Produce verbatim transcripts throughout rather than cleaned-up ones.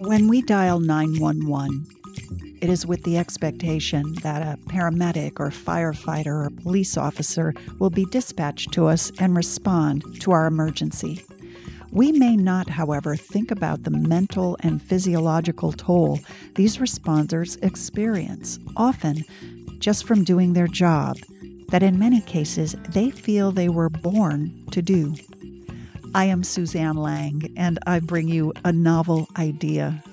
When we dial nine one one, it is with the expectation that a paramedic or firefighter or police officer will be dispatched to us and respond to our emergency. We may not, however, think about the mental and physiological toll these responders experience, often just from doing their job, that in many cases they feel they were born to do. I am Suzanne Lang, and I bring you a novel idea.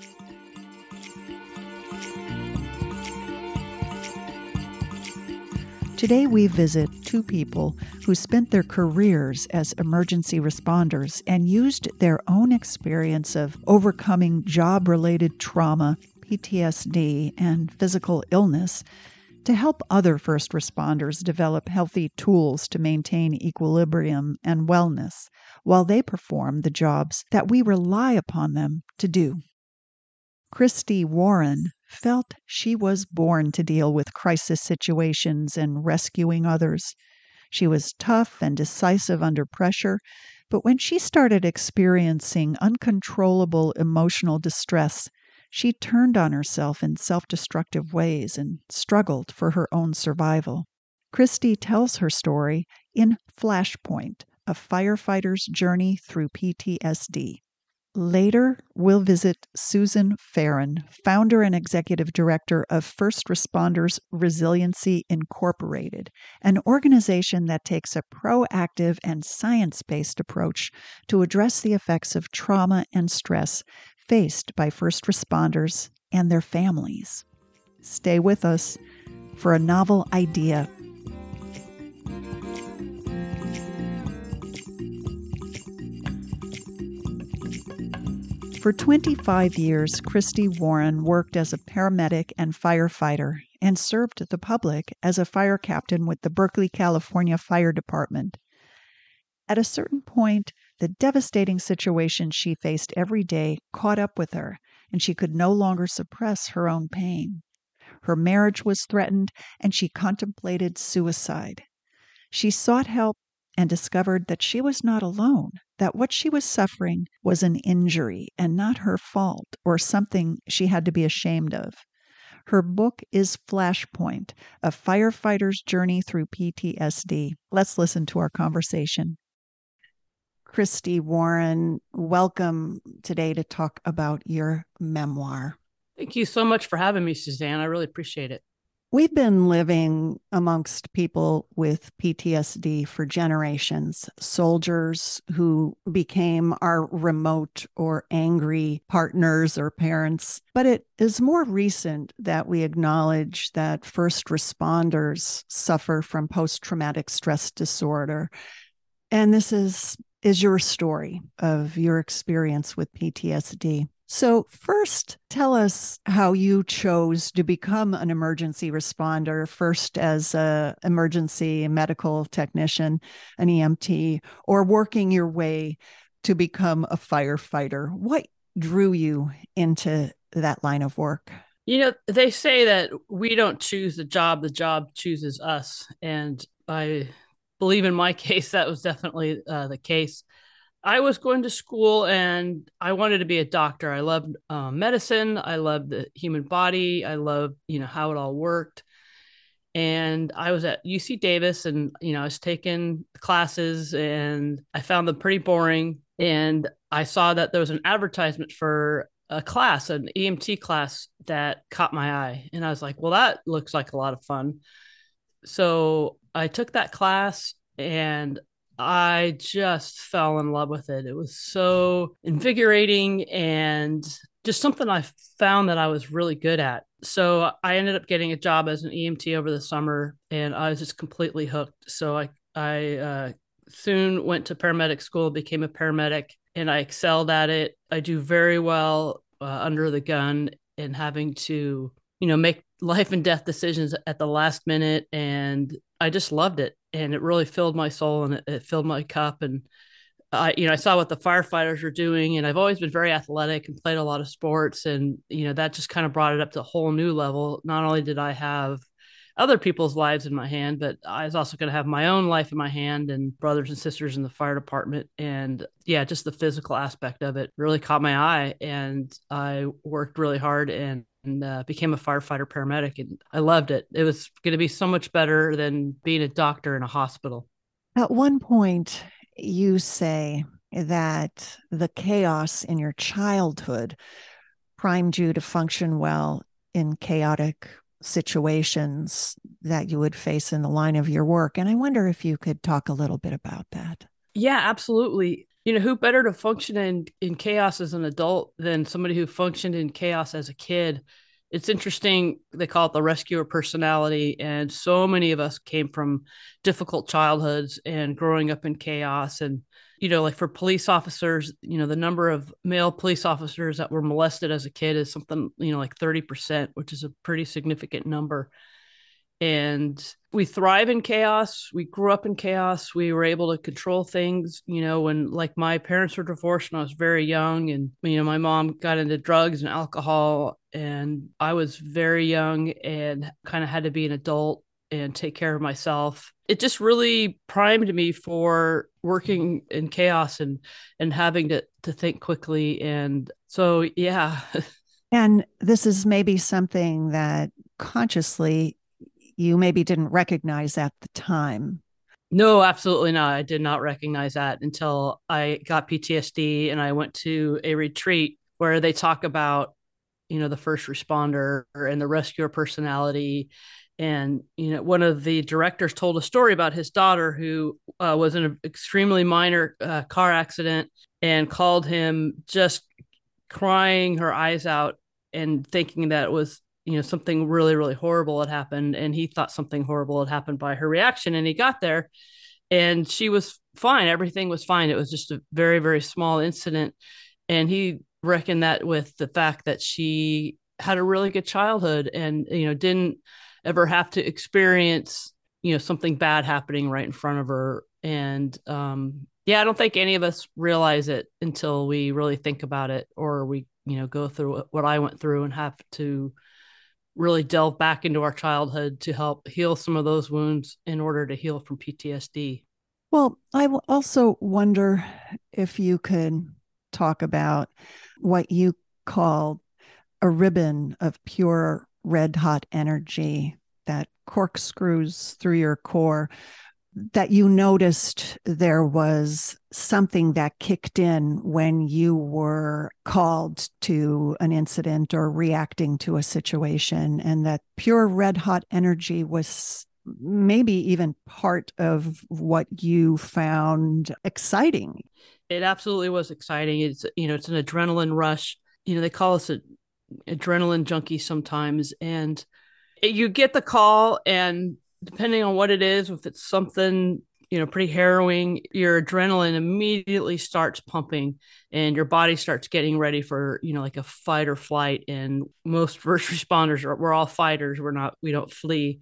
Today we visit two people who spent their careers as emergency responders and used their own experience of overcoming job-related trauma, P T S D, and physical illness to help other first responders develop healthy tools to maintain equilibrium and wellness while they perform the jobs that we rely upon them to do. Christy Warren felt she was born to deal with crisis situations and rescuing others. She was tough and decisive under pressure, but when she started experiencing uncontrollable emotional distress, she turned on herself in self-destructive ways and struggled for her own survival. Christy tells her story in Flashpoint, a firefighter's journey through P T S D. Later, we'll visit Susan Farron, founder and executive director of First Responders Resiliency Incorporated, an organization that takes a proactive and science-based approach to address the effects of trauma and stress faced by first responders and their families. Stay with us for a novel idea. For twenty-five years, Christy Warren worked as a paramedic and firefighter and served the public as a fire captain with the Berkeley, California Fire Department. At a certain point, the devastating situation she faced every day caught up with her, and she could no longer suppress her own pain. Her marriage was threatened, and she contemplated suicide. She sought help and discovered that she was not alone, that what she was suffering was an injury and not her fault or something she had to be ashamed of. Her book is Flashpoint, a firefighter's journey through P T S D. Let's listen to our conversation. Christy Warren, welcome today to talk about your memoir. Thank you so much for having me, Suzanne. I really appreciate it. We've been living amongst people with P T S D for generations, soldiers who became our remote or angry partners or parents. But it is more recent that we acknowledge that first responders suffer from post-traumatic stress disorder. And this is, is your story of your experience with P T S D. So first, tell us how you chose to become an emergency responder, first as an emergency medical technician, an E M T, or working your way to become a firefighter. What drew you into that line of work? You know, they say that we don't choose the job, the job chooses us. And I believe in my case, that was definitely uh, the case. I was going to school and I wanted to be a doctor. I loved uh, medicine. I loved the human body. I loved, you know, how it all worked. And I was at U C Davis and, you know, I was taking classes and I found them pretty boring. And I saw that there was an advertisement for a class, an E M T class that caught my eye. And I was like, well, that looks like a lot of fun. So I took that class and I just fell in love with it. It was so invigorating and just something I found that I was really good at. So I ended up getting a job as an E M T over the summer and I was just completely hooked. So I, I uh, soon went to paramedic school, became a paramedic, and I excelled at it. I do very well uh, under the gun and having to, you know, make life and death decisions at the last minute. And I just loved it. And it really filled my soul and it, it filled my cup. And I, you know, I saw what the firefighters were doing and I've always been very athletic and played a lot of sports. And, you know, that just kind of brought it up to a whole new level. Not only did I have other people's lives in my hand, but I was also going to have my own life in my hand and brothers and sisters in the fire department. And yeah, just the physical aspect of it really caught my eye. And I worked really hard and and uh, became a firefighter paramedic, and I loved it. It was going to be so much better than being a doctor in a hospital. At one point, you say that the chaos in your childhood primed you to function well in chaotic situations that you would face in the line of your work. And I wonder if you could talk a little bit about that. Yeah, absolutely. You know, who better to function in in chaos as an adult than somebody who functioned in chaos as a kid? It's interesting. They call it the rescuer personality. And so many of us came from difficult childhoods and growing up in chaos. And, you know, like for police officers, you know, the number of male police officers that were molested as a kid is something, you know, like thirty percent, which is a pretty significant number. And we thrive in chaos. We grew up in chaos. We were able to control things, you know, when like my parents were divorced when I was very young, and you know my mom got into drugs and alcohol, and I was very young and kind of had to be an adult and take care of myself. It just really primed me for working in chaos and and having to to think quickly. And so yeah. And this is maybe something that consciously you maybe didn't recognize at the time. No, absolutely not. I did not recognize that until I got P T S D and I went to a retreat where they talk about, you know, the first responder and the rescuer personality. And, you know, one of the directors told a story about his daughter who uh, was in an extremely minor uh, car accident and called him just crying her eyes out and thinking that it was, you know, something really, really horrible had happened. And he thought something horrible had happened by her reaction. And he got there and she was fine. Everything was fine. It was just a very, very small incident. And he reckoned that with the fact that she had a really good childhood and, you know, didn't ever have to experience, you know, something bad happening right in front of her. And, um, yeah, I don't think any of us realize it until we really think about it, or we, you know, go through what I went through and have to really delve back into our childhood to help heal some of those wounds in order to heal from P T S D. Well, I also wonder if you could talk about what you call a ribbon of pure red hot energy that corkscrews through your core, that you noticed there was something that kicked in when you were called to an incident or reacting to a situation, and that pure red hot energy was maybe even part of what you found exciting. It absolutely was exciting. It's, you know, it's an adrenaline rush. You know, they call us a adrenaline junkie sometimes, and you get the call, and depending on what it is, if it's something, you know, pretty harrowing, your adrenaline immediately starts pumping and your body starts getting ready for, you know, like a fight or flight. And most first responders are, we're all fighters. We're not, we don't flee.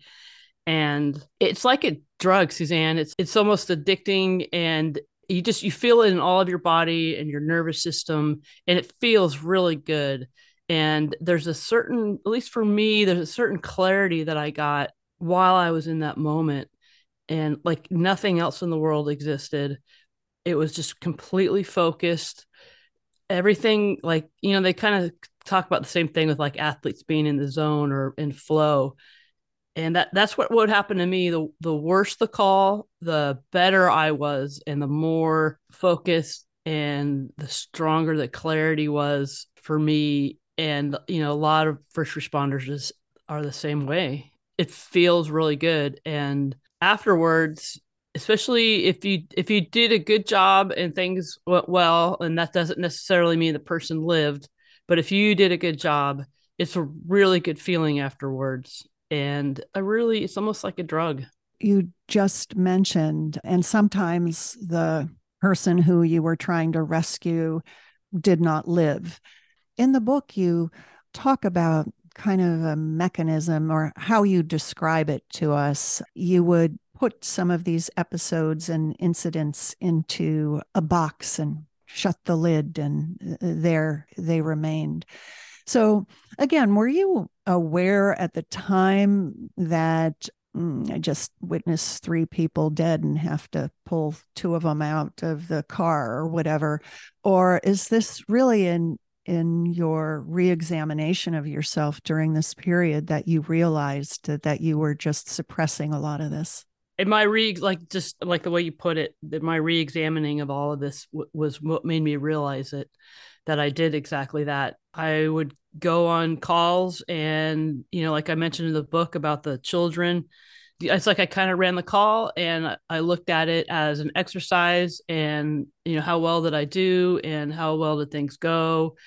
And it's like a drug, Suzanne. It's, it's almost addicting, and you just, you feel it in all of your body and your nervous system, and it feels really good. And there's a certain, at least for me, there's a certain clarity that I got while I was in that moment, and like nothing else in the world existed. It was just completely focused. Everything, like, you know, they kind of talk about the same thing with like athletes being in the zone or in flow. And that that's what would happen to me. The the worse the call, the better I was, and the more focused and the stronger the clarity was for me. And, you know, a lot of first responders just are the same way. It feels really good. And afterwards, especially if you if you did a good job and things went well, and that doesn't necessarily mean the person lived, but if you did a good job, it's a really good feeling afterwards. And I really, it's almost like a drug. You just mentioned, and sometimes the person who you were trying to rescue did not live. In the book, you talk about kind of a mechanism, or how you describe it to us. You would put some of these episodes and incidents into a box and shut the lid, and there they remained. So, again, were you aware at the time that mm, I just witnessed three people dead and have to pull two of them out of the car or whatever? Or is this really in in your reexamination of yourself during this period that you realized that, that you were just suppressing a lot of this? And my re like just like the way you put it, that my re-examining of all of this w- was what made me realize it, that I did exactly that. I would go on calls, and you know, like I mentioned in the book about the children, it's like I kind of ran the call and I looked at it as an exercise, and you know, how well did I do and how well did things go,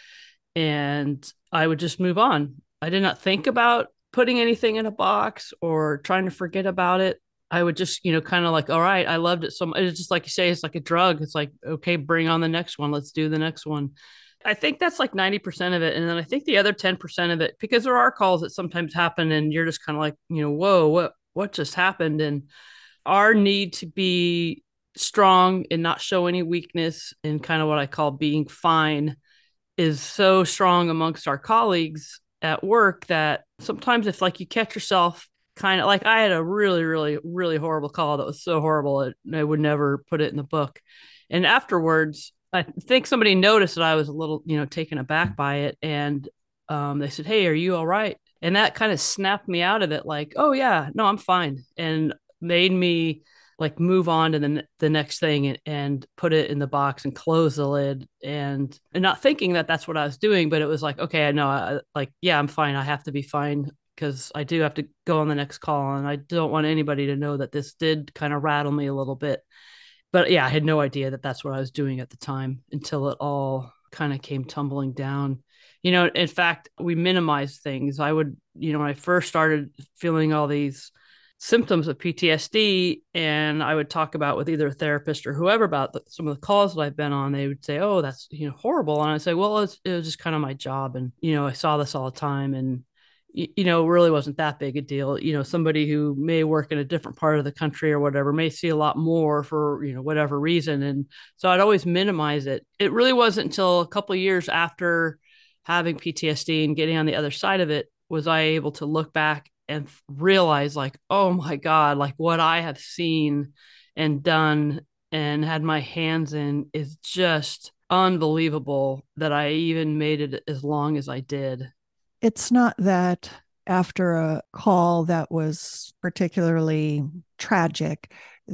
and I would just move on. I did not think about putting anything in a box or trying to forget about it. I would just, you know, kind of like, all right, I loved it so much. It's just like you say, it's like a drug. It's like, okay, bring on the next one. Let's do the next one. I think that's like ninety percent of it. And then I think the other ten percent of it, because there are calls that sometimes happen and you're just kind of like, you know, whoa, what, what just happened? And our need to be strong and not show any weakness, and kind of what I call being fine, is so strong amongst our colleagues at work that sometimes if like you catch yourself kind of like, I had a really, really, really horrible call that was so horrible it, I would never put it in the book. And afterwards, I think somebody noticed that I was a little, you know, taken aback by it. And um, they said, "Hey, are you all right?" And that kind of snapped me out of it. Like, oh yeah, no, I'm fine. And made me like move on to the the next thing, and, and put it in the box and close the lid, and and not thinking that that's what I was doing, but it was like, okay, I know, I, like, yeah, I'm fine. I have to be fine because I do have to go on the next call, and I don't want anybody to know that this did kind of rattle me a little bit. But yeah, I had no idea that that's what I was doing at the time until it all kind of came tumbling down. You know, in fact, we minimized things. I would, you know, when I first started feeling all these symptoms of P T S D, and I would talk about with either a therapist or whoever about the, some of the calls that I've been on, they would say, "Oh, that's, you know, horrible," and I say, "Well, it's, it was just kind of my job, and you know, I saw this all the time, and you know, it really wasn't that big a deal. You know, somebody who may work in a different part of the country or whatever may see a lot more for, you know, whatever reason." And so I'd always minimize it. It really wasn't until a couple of years after having P T S D and getting on the other side of it was I able to look back and realize, like, oh my God, like what I have seen and done and had my hands in is just unbelievable that I even made it as long as I did. It's not that after a call that was particularly tragic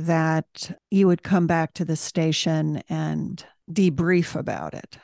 that you would come back to the station and debrief about it.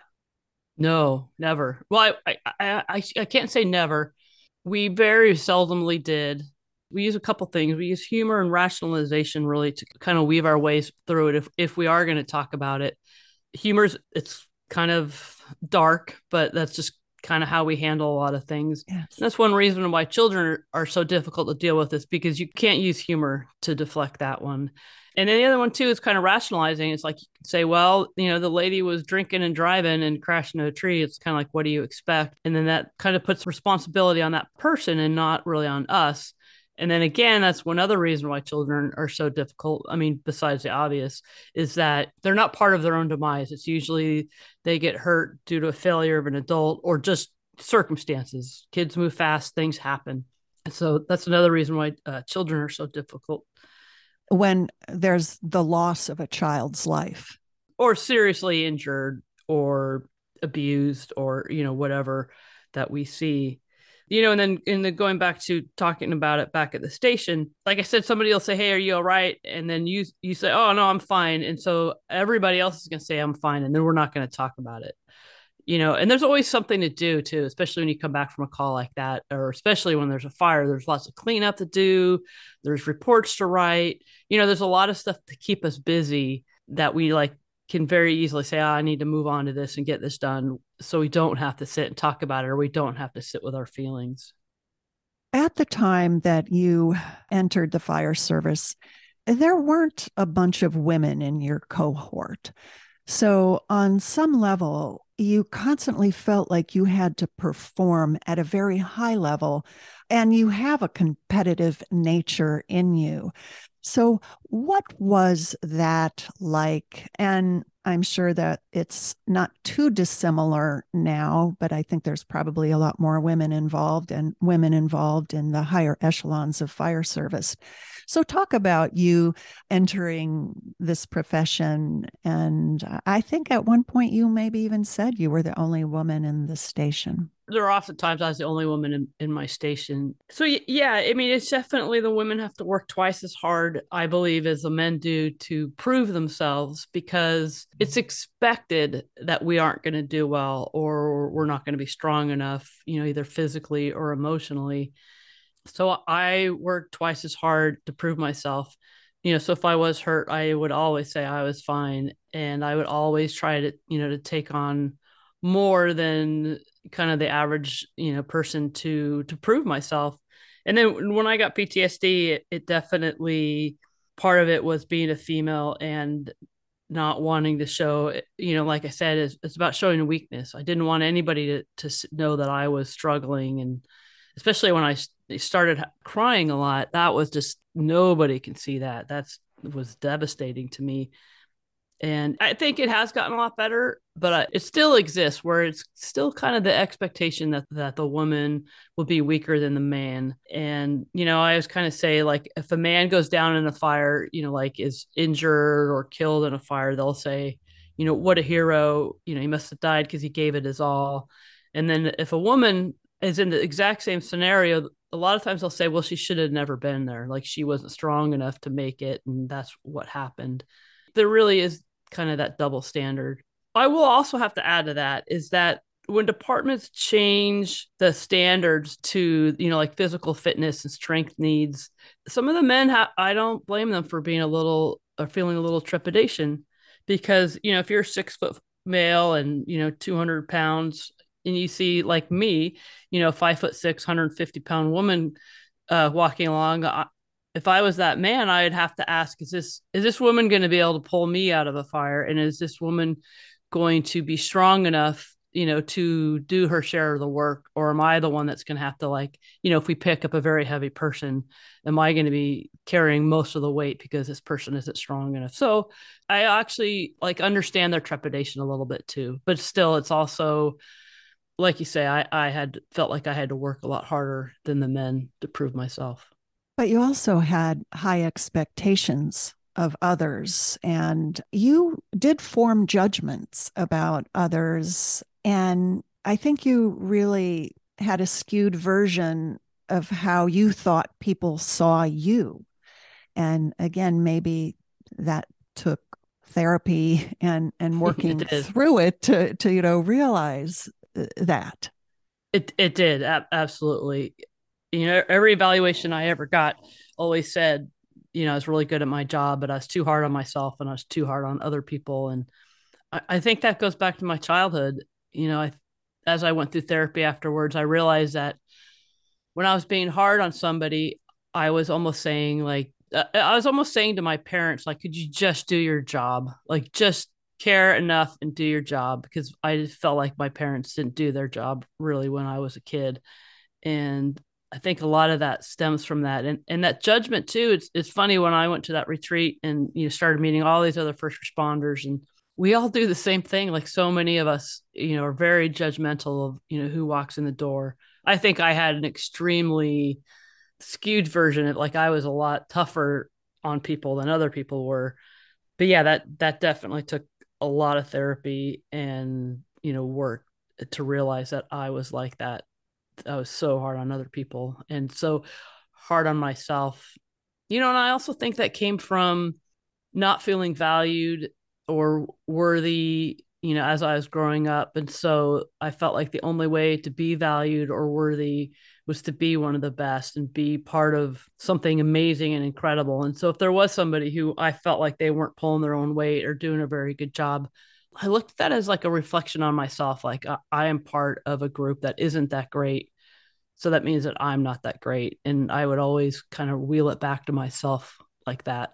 No, never. Well, I, I, I, I can't say never. We very seldomly did. We use a couple things. We use humor and rationalization really to kind of weave our ways through it if, if we are going to talk about it. Humor's, it's kind of dark, but that's just kind of how we handle a lot of things. Yes. And that's one reason why children are so difficult to deal with, is because you can't use humor to deflect that one. And then the other one too is kind of rationalizing. It's like you could say, well, you know, the lady was drinking and driving and crashed into a tree. It's kind of like, what do you expect? And then that kind of puts responsibility on that person and not really on us. And then again, that's one other reason why children are so difficult. I mean, besides the obvious, is that they're not part of their own demise. It's usually they get hurt due to a failure of an adult or just circumstances. Kids move fast, things happen. And so that's another reason why uh, children are so difficult. When there's the loss of a child's life, or seriously injured or abused, or, you know, whatever that we see. You know, and then and then going back to talking about it back at the station, like I said, somebody will say, "Hey, are you all right?" And then you you say, "Oh no, I'm fine." And so everybody else is going to say, "I'm fine," and then we're not going to talk about it. You know, and there's always something to do too, especially when you come back from a call like that, or especially when there's a fire. There's lots of cleanup to do. There's reports to write. You know, there's a lot of stuff to keep us busy that we like can very easily say, oh, I need to move on to this and get this done, so we don't have to sit and talk about it, or we don't have to sit with our feelings. At the time that you entered the fire service, there weren't a bunch of women in your cohort. So, on some level, you constantly felt like you had to perform at a very high level, and you have a competitive nature in you. So, what was that like? And I'm sure that it's not too dissimilar now, but I think there's probably a lot more women involved and women involved in the higher echelons of fire service. So, talk about you entering this profession. And I think at one point you maybe even said you were the only woman in the station. There are often times I was the only woman in, in my station. So yeah, I mean, it's definitely the women have to work twice as hard, I believe, as the men do to prove themselves because it's expected that we aren't going to do well or we're not going to be strong enough, you know, either physically or emotionally. So I worked twice as hard to prove myself. You know, so if I was hurt, I would always say I was fine. And I would always try to, you know, to take on more than kind of the average, you know, person to to prove myself. And then when I got P T S D, it, it definitely part of it was being a female and not wanting to show, you know, like I said, it's, it's about showing a weakness. I didn't want anybody to, to know that I was struggling. And especially when I started crying a lot, that was just, nobody can see that. That's was devastating to me. And I think it has gotten a lot better, but uh, it still exists where it's still kind of the expectation that, that the woman will be weaker than the man. And, you know, I always kind of say, like, if a man goes down in a fire, you know, like is injured or killed in a fire, they'll say, you know, what a hero, you know, he must have died because he gave it his all. And then if a woman is in the exact same scenario, a lot of times they'll say, well, she should have never been there. Like she wasn't strong enough to make it. And that's what happened. There really is kind of that double standard. I will also have to add to that is that when departments change the standards to, you know, like physical fitness and strength needs, some of the men, ha- I don't blame them for being a little or feeling a little trepidation because, you know, if you're a six foot male and, you know, two hundred pounds and you see like me, you know, five foot six, one hundred fifty pound woman uh, walking along, I, if I was that man, I'd have to ask, is this is this woman going to be able to pull me out of a fire? And is this woman going to be strong enough, you know, to do her share of the work? Or am I the one that's going to have to, like, you know, if we pick up a very heavy person, am I going to be carrying most of the weight because this person isn't strong enough? So I actually like understand their trepidation a little bit too, but still it's also, like you say, I, I had felt like I had to work a lot harder than the men to prove myself. But you also had high expectations of others, and you did form judgments about others. And I think you really had a skewed version of how you thought people saw you. And again, maybe that took therapy and and working It did. through it to to you know realize uh, that. It it did a- absolutely. You know, every evaluation I ever got always said, you know, I was really good at my job, but I was too hard on myself and I was too hard on other people. And I, I think that goes back to my childhood. You know, I, as I went through therapy afterwards, I realized that when I was being hard on somebody, I was almost saying like, uh, I was almost saying to my parents, like, could you just do your job? Like, just care enough and do your job because I felt like my parents didn't do their job really when I was a kid. And I think a lot of that stems from that. And and that judgment too. It's it's funny when I went to that retreat and you know started meeting all these other first responders and we all do the same thing. Like so many of us, you know, are very judgmental of, you know, who walks in the door. I think I had an extremely skewed version of like I was a lot tougher on people than other people were. But yeah, that that definitely took a lot of therapy and, you know, work to realize that I was like that. I was so hard on other people and so hard on myself. You know, and I also think that came from not feeling valued or worthy, you know, as I was growing up. And so I felt like the only way to be valued or worthy was to be one of the best and be part of something amazing and incredible. And so if there was somebody who I felt like they weren't pulling their own weight or doing a very good job, I looked at that as like a reflection on myself. Like I, I am part of a group that isn't that great. So that means that I'm not that great. And I would always kind of wheel it back to myself like that.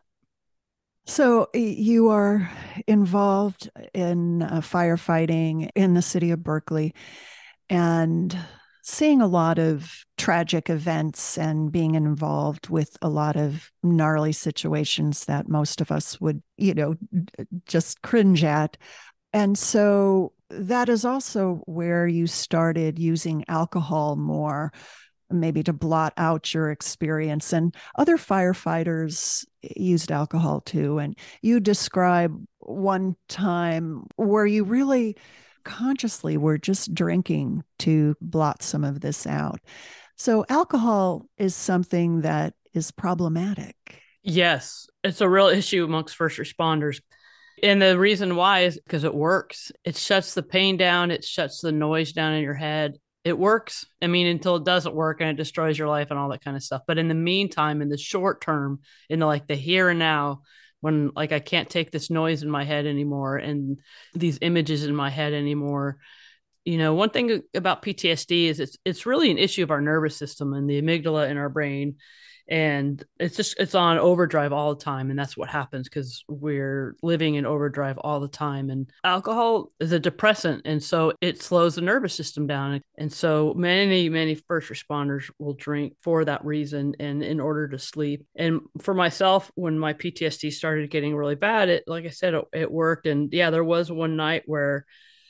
So you are involved in uh, firefighting in the city of Berkeley, and seeing a lot of tragic events and being involved with a lot of gnarly situations that most of us would, you know, just cringe at. And so that is also where you started using alcohol more, maybe to blot out your experience. And other firefighters used alcohol too. And you describe one time where you really consciously were just drinking to blot some of this out. So alcohol is something that is problematic. Yes, it's a real issue amongst first responders. And the reason why is because it works. It shuts the pain down. It shuts the noise down in your head. It works. I mean, until it doesn't work and it destroys your life and all that kind of stuff. But in the meantime, in the short term, in the like the here and now, when like I can't take this noise in my head anymore and these images in my head anymore. You know, one thing about P T S D is it's it's really an issue of our nervous system and the amygdala in our brain. And it's just it's on overdrive all the time, and that's what happens because we're living in overdrive all the time. And alcohol is a depressant, and so it slows the nervous system down. And so many many first responders will drink for that reason and in order to sleep. And for myself, when my P T S D started getting really bad, it like I said, it, it worked. And yeah, there was one night where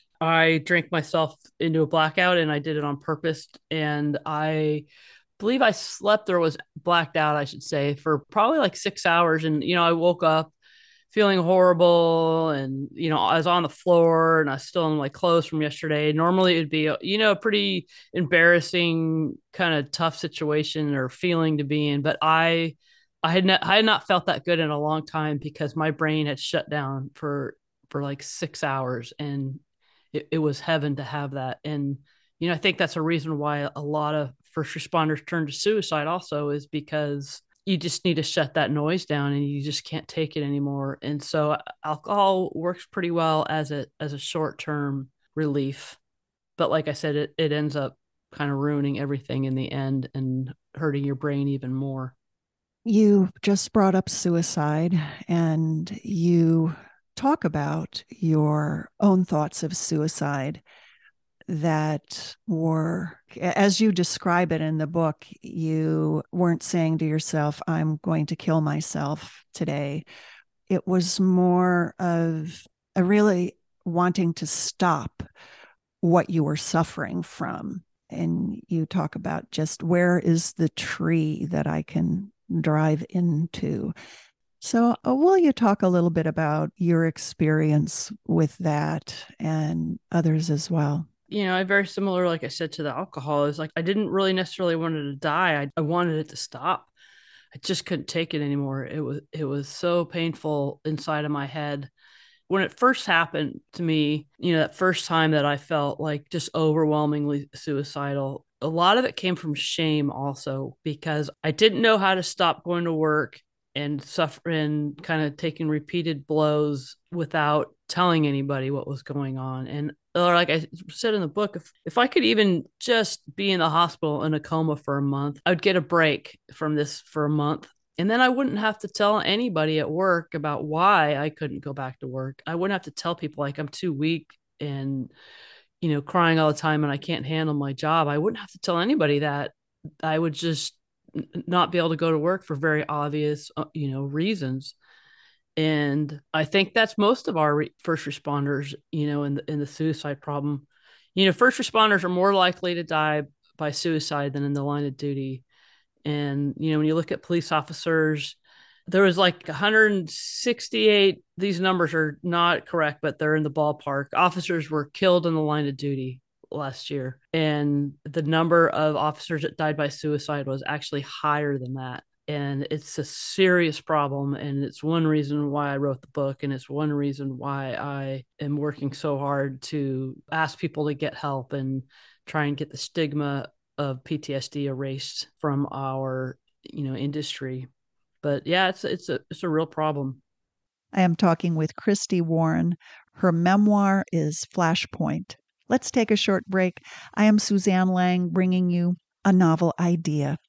I drank myself into a blackout, and I did it on purpose. And I believe I slept or was blacked out, I should say, for probably like six hours. And, you know, I woke up feeling horrible and, you know, I was on the floor and I was still in my clothes from yesterday. Normally it would be, you know, a pretty embarrassing kind of tough situation or feeling to be in. But I, I had, not, I had not felt that good in a long time because my brain had shut down for, for like six hours and it, it was heaven to have that. And, you know, I think that's a reason why a lot of first responders turn to suicide also is because you just need to shut that noise down and you just can't take it anymore. And so alcohol works pretty well as a as a short-term relief. But like I said, it, it ends up kind of ruining everything in the end and hurting your brain even more. You just brought up suicide and you talk about your own thoughts of suicide that were, as you describe it in the book, you weren't saying to yourself, I'm going to kill myself today. It was more of a really wanting to stop what you were suffering from. And you talk about just where is the tree that I can drive into. So, uh, will you talk a little bit about your experience with that and others as well? You know, I very similar, like I said, to the alcohol is like I didn't really necessarily want it to die. I, I wanted it to stop. I just couldn't take it anymore. It was it was so painful inside of my head. When it first happened to me, you know, that first time that I felt like just overwhelmingly suicidal, a lot of it came from shame also because I didn't know how to stop going to work and suffering, kind of taking repeated blows without telling anybody what was going on. And or like I said in the book, if, if I could even just be in the hospital in a coma for a month, I would get a break from this for a month. And then I wouldn't have to tell anybody at work about why I couldn't go back to work. I wouldn't have to tell people like I'm too weak and, you know, crying all the time and I can't handle my job. I wouldn't have to tell anybody that. I would just not be able to go to work for very obvious, you know, reasons. And I think that's most of our re- first responders, you know, in the, in the suicide problem. You know, first responders are more likely to die by suicide than in the line of duty. And, you know, when you look at police officers, there was like one hundred sixty-eight, these numbers are not correct, but they're in the ballpark. Officers were killed in the line of duty last year. And the number of officers that died by suicide was actually higher than that. And it's a serious problem. And it's one reason why I wrote the book. And it's one reason why I am working so hard to ask people to get help and try and get the stigma of P T S D erased from our, you know, industry. But yeah, it's it's a it's a real problem. I am talking with Christy Warren. Her memoir is Flashpoint. Let's take a short break. I am Suzanne Lang, bringing you a novel idea.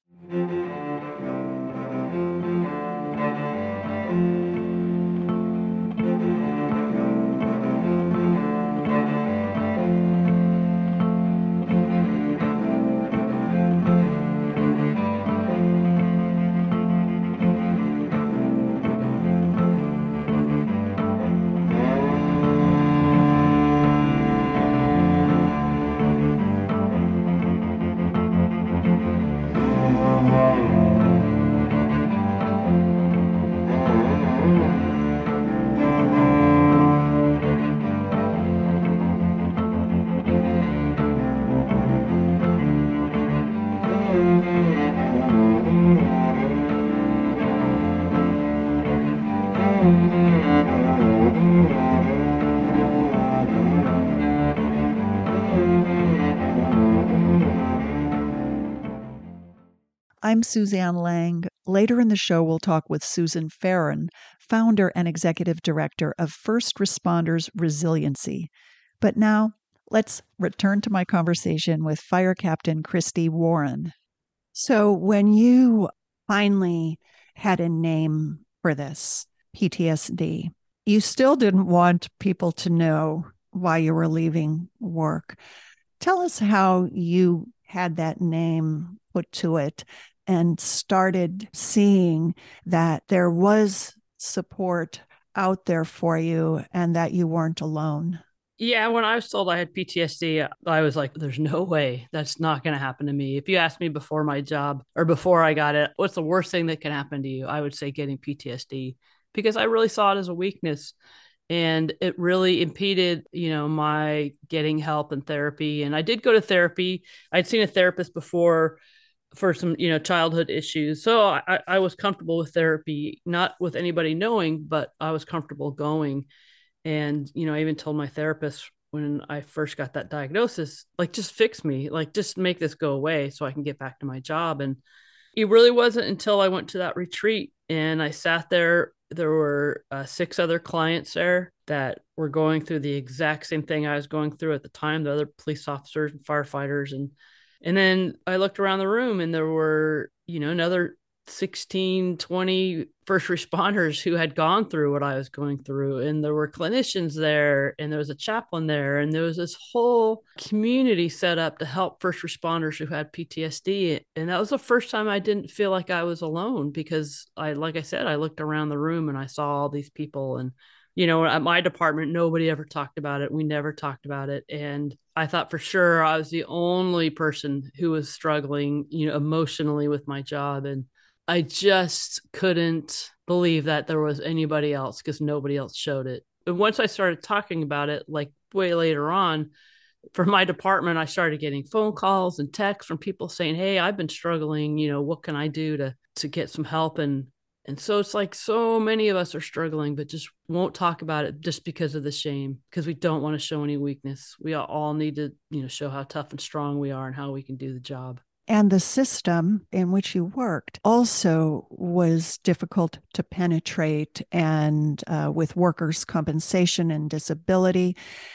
I'm Suzanne Lang. Later in the show, we'll talk with Susan Farron, founder and executive director of First Responders Resiliency. But now, let's return to my conversation with Fire Captain Christy Warren. So, when you finally had a name for this, P T S D, you still didn't want people to know why you were leaving work. Tell us how you had that name put to it and started seeing that there was support out there for you and that you weren't alone. Yeah, when I was told I had P T S D, I was like, there's no way that's not going to happen to me. If you asked me before my job or before I got it, what's the worst thing that can happen to you? I would say getting P T S D, because I really saw it as a weakness. And it really impeded, you know, my getting help and therapy. And I did go to therapy. I'd seen a therapist before for some, you know, childhood issues. So I, I was comfortable with therapy, not with anybody knowing, but I was comfortable going. And, you know, I even told my therapist when I first got that diagnosis, like, just fix me, like, just make this go away so I can get back to my job. And it really wasn't until I went to that retreat and I sat there. There were uh, six other clients there that were going through the exact same thing I was going through at the time, the other police officers and firefighters. And, and then I looked around the room and there were, you know, another sixteen, twenty first responders who had gone through what I was going through. And there were clinicians there, and there was a chaplain there, and there was this whole community set up to help first responders who had P T S D. And that was the first time I didn't feel like I was alone, because I, like I said, I looked around the room and I saw all these people. And, you know, at my department, nobody ever talked about it. We never talked about it. And I thought for sure I was the only person who was struggling, you know, emotionally with my job. And I just couldn't believe that there was anybody else, because nobody else showed it. And once I started talking about it, like way later on, for my department, I started getting phone calls and texts from people saying, "Hey, I've been struggling. You know, what can I do to to get some help?" And and so it's like so many of us are struggling, but just won't talk about it just because of the shame, because we don't want to show any weakness. We all need to, you know, show how tough and strong we are and how we can do the job. And the system in which you worked also was difficult to penetrate, and uh, with workers' compensation and disability.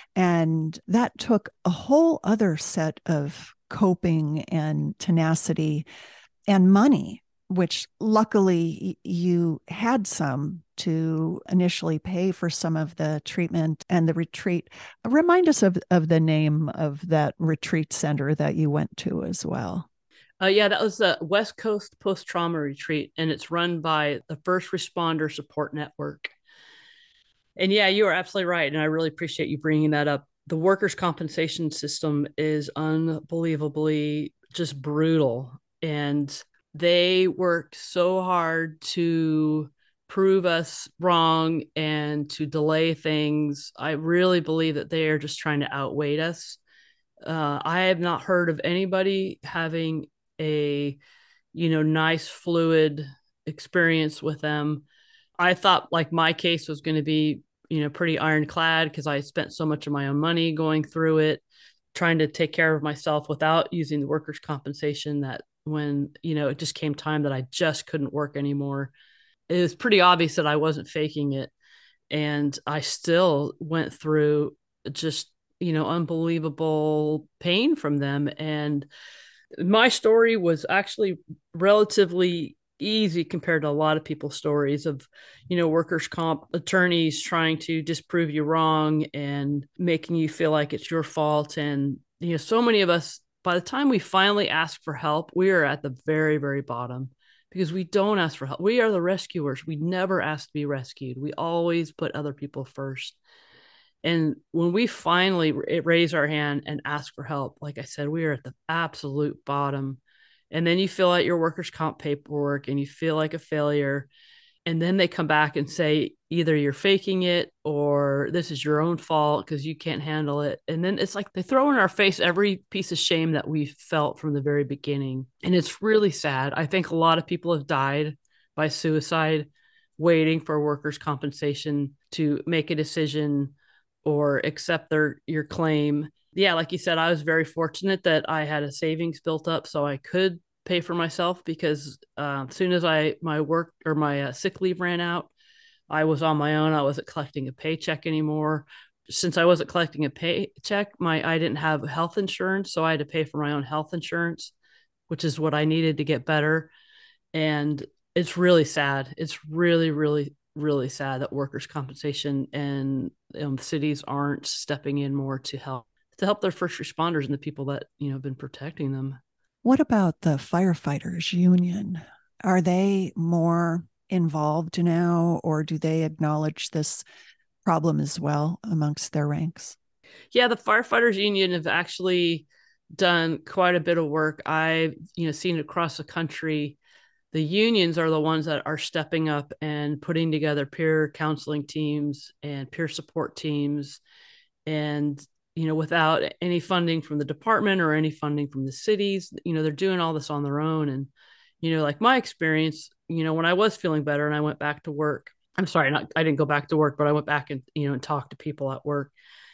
And that took a whole other set of coping and tenacity and money, which luckily you had some to initially pay for some of the treatment and the retreat. Remind us of, of the name of that retreat center that you went to as well. Uh, yeah, that was the West Coast Post Trauma Retreat, and it's run by the First Responder Support Network. And yeah, you are absolutely right. And I really appreciate you bringing that up. The workers' compensation system is unbelievably just brutal. And they work so hard to prove us wrong and to delay things. I really believe that they are just trying to outweigh us. Uh, I have not heard of anybody having a, you know, nice, fluid experience with them. I thought like my case was going to be, you know, pretty ironclad, because I spent so much of my own money going through it, trying to take care of myself without using the workers' compensation, that when, you know, it just came time that I just couldn't work anymore, it was pretty obvious that I wasn't faking it. And I still went through just, you know, unbelievable pain from them. And my story was actually relatively easy compared to a lot of people's stories of, you know, workers' comp attorneys trying to disprove you wrong and making you feel like it's your fault. And, you know, so many of us, by the time we finally ask for help, we are at the very, very bottom, because we don't ask for help. We are the rescuers. We never ask to be rescued. We always put other people first. And when we finally raise our hand and ask for help, like I said, we are at the absolute bottom. And then you fill out your workers' comp paperwork and you feel like a failure. And then they come back and say either you're faking it or this is your own fault because you can't handle it. And then it's like they throw in our face every piece of shame that we felt from the very beginning. And it's really sad. I think a lot of people have died by suicide waiting for workers' compensation to make a decision or accept their your claim. Yeah, like you said, I was very fortunate that I had a savings built up so I could pay for myself because uh, as soon as I my work or my uh, sick leave ran out, I was on my own. I wasn't collecting a paycheck anymore. Since I wasn't collecting a paycheck, my I didn't have health insurance, so I had to pay for my own health insurance, which is what I needed to get better. And it's really sad. It's really, really, really sad that workers' compensation and um, cities aren't stepping in more to help to help their first responders and the people that you know have been protecting them. What about the firefighters union? Are they more involved now, or do they acknowledge this problem as well amongst their ranks? Yeah, the firefighters union have actually done quite a bit of work. I've you know seen across the country. The unions are the ones that are stepping up and putting together peer counseling teams and peer support teams. And, you know, without any funding from the department or any funding from the cities, you know, they're doing all this on their own. And, you know, like my experience, you know, when I was feeling better and I went back to work, I'm sorry, not, I didn't go back to work, but I went back and, you know, and talked to people at work.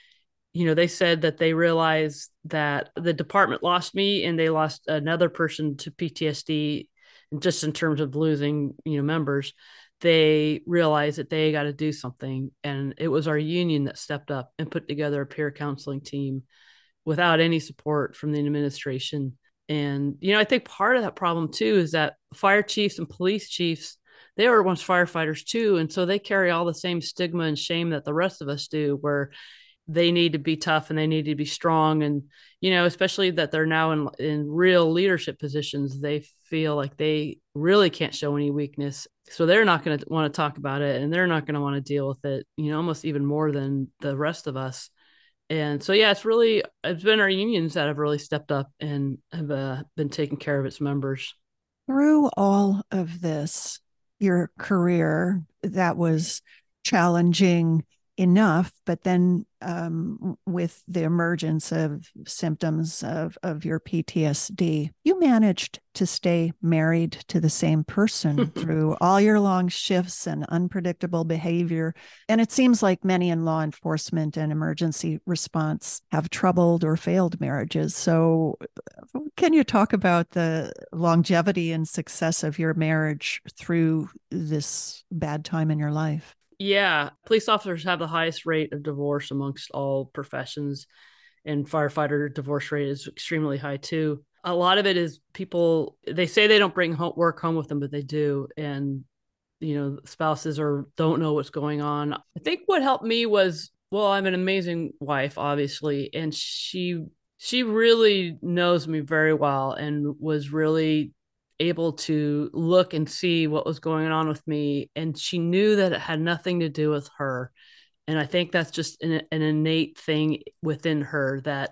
You know, they said that they realized that the department lost me and they lost another person to P T S D just in terms of losing, you know, members. They realized that they got to do something. And it was our union that stepped up and put together a peer counseling team without any support from the administration. And, you know, I think part of that problem too is that fire chiefs and police chiefs, they were once firefighters too. And so they carry all the same stigma and shame that the rest of us do, where they need to be tough and they need to be strong. And, you know, especially that they're now in, in real leadership positions, they feel like they really can't show any weakness. So they're not going to want to talk about it and they're not going to want to deal with it, you know, almost even more than the rest of us. And so, yeah, it's really, it's been our unions that have really stepped up and have uh, been taking care of its members. Through all of this, your career that was challenging enough, but then um, with the emergence of symptoms of, of your P T S D, you managed to stay married to the same person through all your long shifts and unpredictable behavior. And it seems like many in law enforcement and emergency response have troubled or failed marriages. So can you talk about the longevity and success of your marriage through this bad time in your life? Yeah, police officers have the highest rate of divorce amongst all professions, and firefighter divorce rate is extremely high too. A lot of it is people, they say they don't bring home, work home with them, but they do. And, you know, spouses or don't know what's going on. I think what helped me was, well, I'm an amazing wife, obviously, and she she really knows me very well and was really able to look and see what was going on with me. And she knew that it had nothing to do with her. And I think that's just an, an innate thing within her, that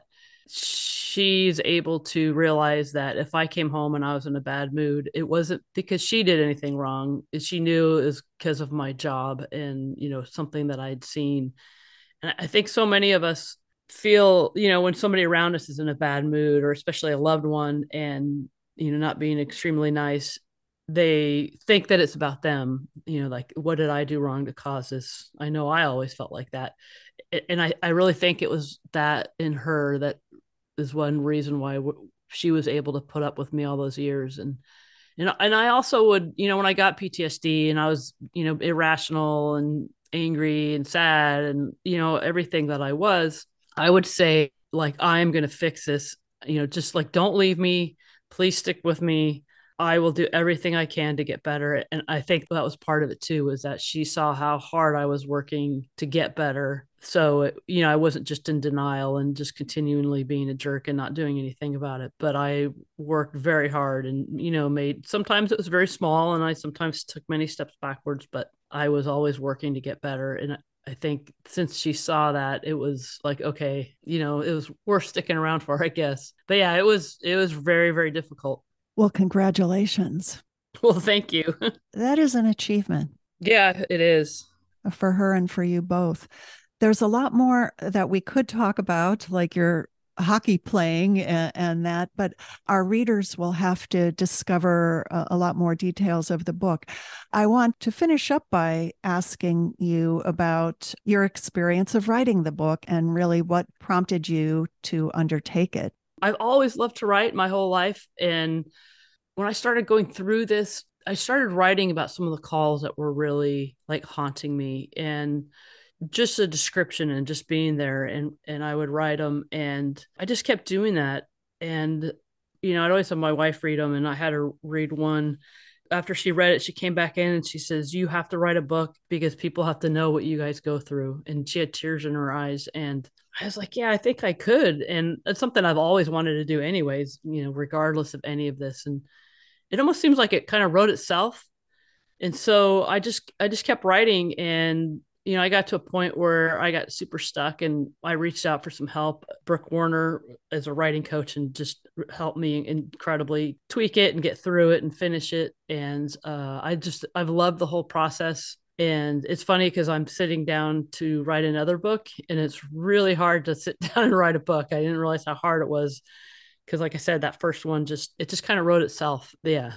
she's able to realize that if I came home and I was in a bad mood, it wasn't because she did anything wrong. She knew it was because of my job and, you know, something that I'd seen. And I think so many of us feel, you know, when somebody around us is in a bad mood, or especially a loved one, and you know, not being extremely nice, they think that it's about them, you know, like, what did I do wrong to cause this? I know I always felt like that. And I, I really think it was that in her that is one reason why w- she was able to put up with me all those years. And, and, and I also would, you know, when I got P T S D and I was, you know, irrational and angry and sad and, you know, everything that I was, I would say, like, I'm going to fix this, you know, just like, don't leave me. Please stick with me. I will do everything I can to get better. And I think that was part of it too, was that she saw how hard I was working to get better. So, it, you know, I wasn't just in denial and just continually being a jerk and not doing anything about it, but I worked very hard and, you know, made, sometimes it was very small and I sometimes took many steps backwards, but I was always working to get better. And I think since she saw that, it was like, okay, you know, it was worth sticking around for, I guess. But yeah, it was, it was very, very difficult. Well, congratulations. Well, thank you. That is an achievement Yeah, it is. for her and for you both. There's a lot more that we could talk about, like your hockey playing and, and that, but our readers will have to discover a, a lot more details of the book. I want to finish up by asking you about your experience of writing the book and really what prompted you to undertake it. I've always loved to write my whole life. And when I started going through this, I started writing about some of the calls that were really like haunting me, and just a description and just being there, and and I would write them, and I just kept doing that. And you know, I'd always have my wife read them, and I had her read one. After she read it, she came back in and she says, "You have to write a book because people have to know what you guys go through." And she had tears in her eyes, and I was like, "Yeah, I think I could." And it's something I've always wanted to do anyways, you know, regardless of any of this. And it almost seems like it kind of wrote itself. And so I just I just kept writing, and you know, I got to a point where I got super stuck, and I reached out for some help. Brooke Warner is a writing coach and just helped me incredibly tweak it and get through it and finish it. And uh, I just I've loved the whole process. And it's funny because I'm sitting down to write another book, and it's really hard to sit down and write a book. I didn't realize how hard it was because, like I said, that first one just it just kind of wrote itself. Yeah.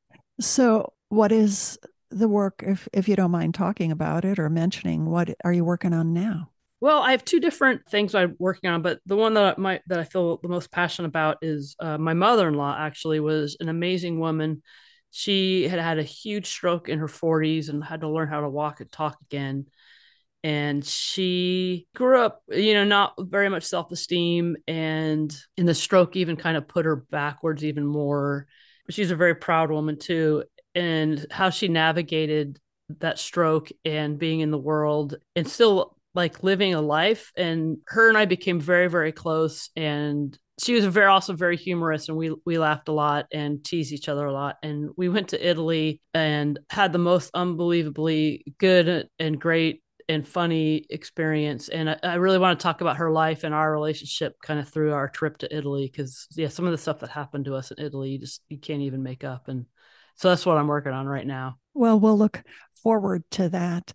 So, what is the work, if if you don't mind talking about it or mentioning, what are you working on now? Well, I have two different things I'm working on, but the one that my that I feel the most passionate about is uh, my mother-in-law. Actually, was an amazing woman. She had had a huge stroke in her forties and had to learn how to walk and talk again. And she grew up, you know, not very much self-esteem, and in the stroke even kind of put her backwards even more. She's a very proud woman too, and how she navigated that stroke and being in the world and still like living a life. And her and I became very, very close. And she was very also very humorous, and we we laughed a lot and teased each other a lot. And we went to Italy and had the most unbelievably good and great and funny experience. And I, I really want to talk about her life and our relationship kind of through our trip to Italy, because yeah, some of the stuff that happened to us in Italy, you just you can't even make up. And so that's what I'm working on right now. Well, we'll look forward to that.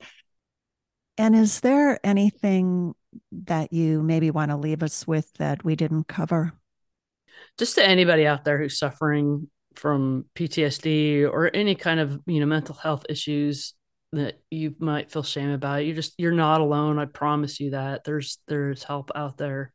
And is there anything that you maybe want to leave us with that we didn't cover? Just to anybody out there who's suffering from P T S D or any kind of, you know, mental health issues that you might feel shame about, you just you're not alone. I promise you that. There's there's help out there.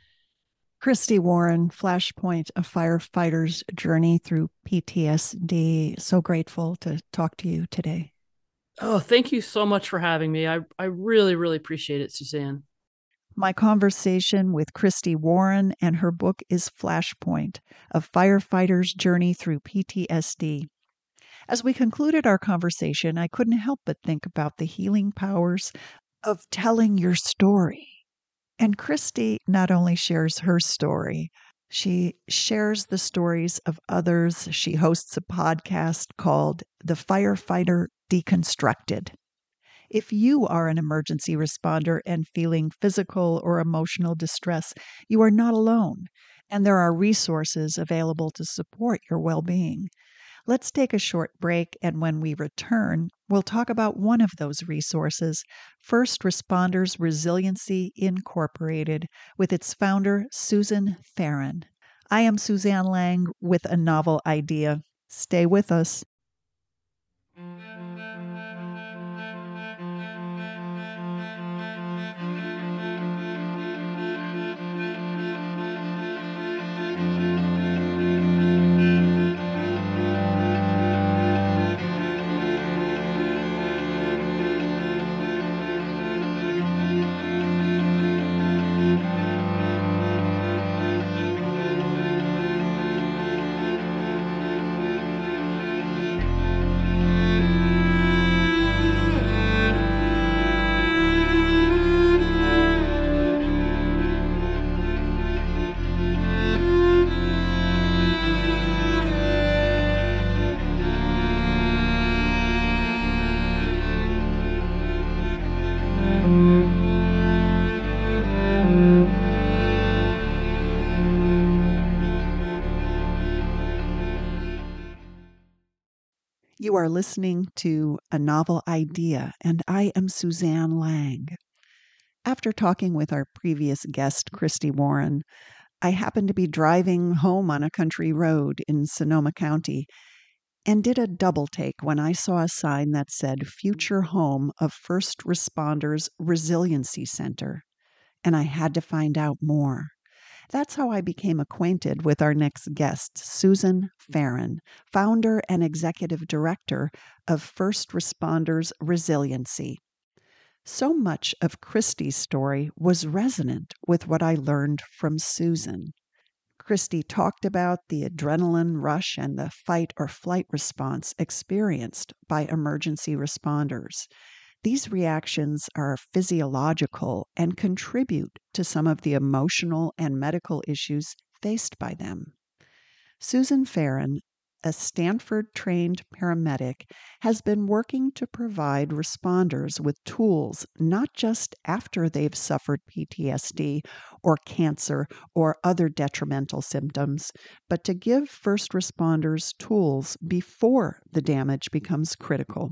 Christy Warren, Flashpoint, a firefighter's journey through P T S D. So grateful to talk to you today. Oh, thank you so much for having me. I, I really, really appreciate it, Suzanne. My conversation with Christy Warren, and her book is Flashpoint, a firefighter's journey through P T S D. As we concluded our conversation, I couldn't help but think about the healing powers of telling your story. And Christy not only shares her story, she shares the stories of others. She hosts a podcast called The Firefighter Deconstructed. If you are an emergency responder and feeling physical or emotional distress, you are not alone, and there are resources available to support your well being. Let's take a short break, and when we return, we'll talk about one of those resources, First Responders Resiliency Incorporated, with its founder, Susan Farron. I am Suzanne Lang with a novel idea. Stay with us. You are listening to A Novel Idea, and I am Suzanne Lang. After talking with our previous guest, Christy Warren, I happened to be driving home on a country road in Sonoma County and did a double take when I saw a sign that said Future Home of First Responders Resiliency Center, and I had to find out more. That's how I became acquainted with our next guest, Susan Farron, founder and executive director of First Responders Resiliency. So much of Christy's story was resonant with what I learned from Susan. Christy talked about the adrenaline rush and the fight or flight response experienced by emergency responders. These reactions are physiological and contribute to some of the emotional and medical issues faced by them. Susan Farron, a Stanford-trained paramedic, has been working to provide responders with tools not just after they've suffered P T S D or cancer or other detrimental symptoms, but to give first responders tools before the damage becomes critical.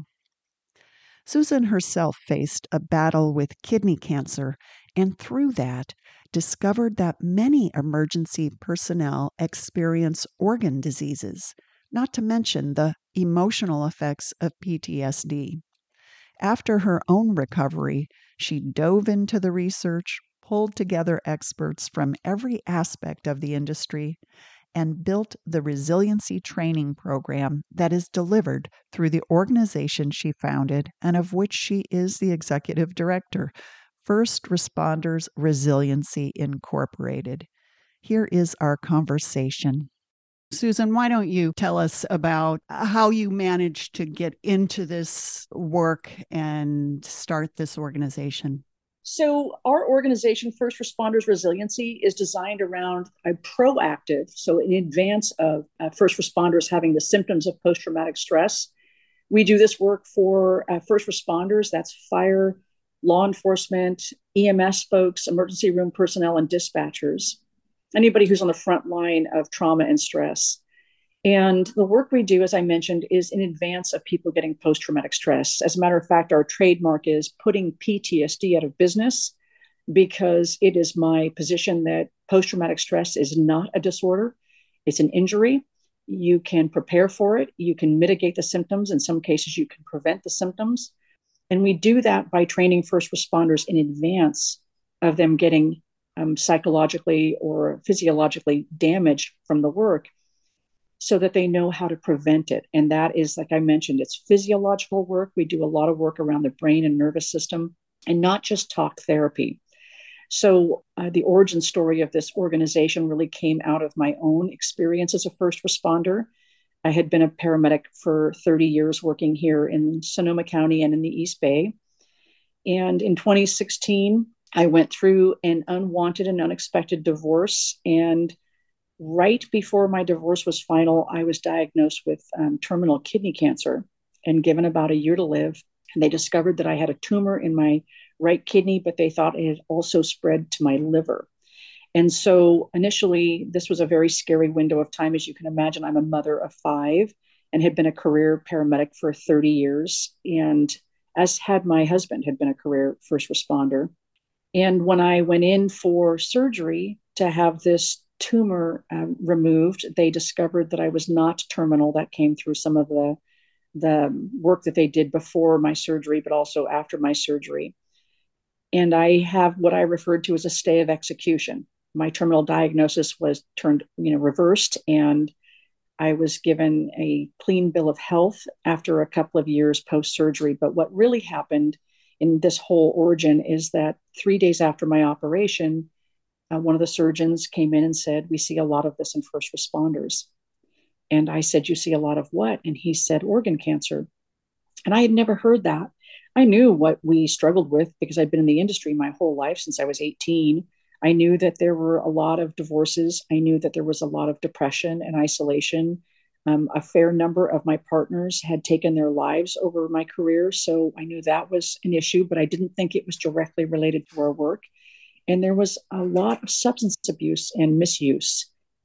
Susan herself faced a battle with kidney cancer, and through that, discovered that many emergency personnel experience organ diseases, not to mention the emotional effects of P T S D. After her own recovery, she dove into the research, pulled together experts from every aspect of the industry, and built the resiliency training program that is delivered through the organization she founded and of which she is the executive director, First Responders Resiliency Incorporated. Here is our conversation. Susan, why don't you tell us about how you managed to get into this work and start this organization? So our organization, First Responders Resiliency, is designed around a proactive, so in advance of uh, first responders having the symptoms of post-traumatic stress. We do this work for uh, first responders, that's fire, law enforcement, E M S folks, emergency room personnel, and dispatchers, anybody who's on the front line of trauma and stress. And the work we do, as I mentioned, is in advance of people getting post-traumatic stress. As a matter of fact, our trademark is putting P T S D out of business, because it is my position that post-traumatic stress is not a disorder. It's an injury. You can prepare for it. You can mitigate the symptoms. In some cases, you can prevent the symptoms. And we do that by training first responders in advance of them getting um, psychologically or physiologically damaged from the work, so that they know how to prevent it. And that is, like I mentioned, it's physiological work. We do a lot of work around the brain and nervous system, and not just talk therapy. So uh, the origin story of this organization really came out of my own experience as a first responder. I had been a paramedic for thirty years working here in Sonoma County and in the East Bay. And in twenty sixteen, I went through an unwanted and unexpected divorce. And right before my divorce was final, I was diagnosed with um, terminal kidney cancer and given about a year to live. And they discovered that I had a tumor in my right kidney, but they thought it had also spread to my liver. And so initially, this was a very scary window of time. As you can imagine, I'm a mother of five and had been a career paramedic for thirty years. And as had my husband, had been a career first responder. And when I went in for surgery to have this tumor um, removed, they discovered that I was not terminal. That came through some of the, the work that they did before my surgery, but also after my surgery. And I have what I referred to as a stay of execution. My terminal diagnosis was turned, you know, reversed, and I was given a clean bill of health after a couple of years post-surgery. But what really happened in this whole origin is that three days after my operation, uh, one of the surgeons came in and said, "We see a lot of this in first responders." And I said, "You see a lot of what?" And he said, "Organ cancer." And I had never heard that. I knew what we struggled with because I'd been in the industry my whole life since I was eighteen. I knew that there were a lot of divorces. I knew that there was a lot of depression and isolation. Um, a fair number of my partners had taken their lives over my career. So I knew that was an issue, but I didn't think it was directly related to our work. And there was a lot of substance abuse and misuse.